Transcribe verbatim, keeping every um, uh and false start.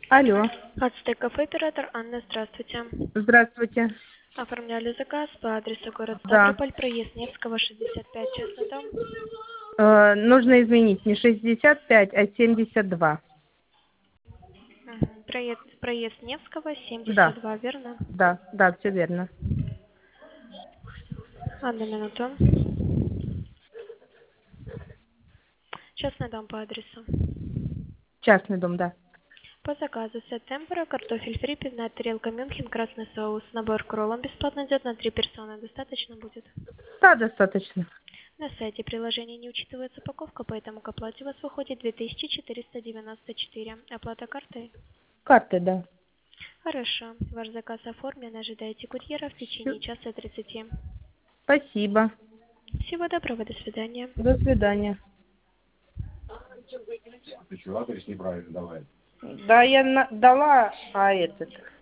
Алло. Ацтек кафе, оператор Анна, здравствуйте. Здравствуйте. Оформляли заказ по адресу город Да. Ставрополь, проезд Невского, шестьдесят пять, частный дом. Э, нужно изменить не шестьдесят пять, а семьдесят два. Мгм. Проезд, проезд Невского, Да. семьдесят два, верно? Да, да, все верно. Одну минуту. Частный дом по адресу. Частный дом, да. По заказу сет темпора, картофель фри, пивная тарелка Мюнхен, красный соус. Набор к роллам бесплатно идет на три персоны. Достаточно будет? Да, достаточно. На сайте приложения не учитывается упаковка, поэтому к оплате у вас выходит две тысячи четыреста девяносто четыре. Оплата картой? Карты, да. Хорошо. Ваш заказ оформлен. Ожидайте курьера в Всё. течение часа тридцати. Спасибо. Всего доброго. До свидания. До свидания. Ты что, адрес неправильно давай? Да, я на- дала, а этот...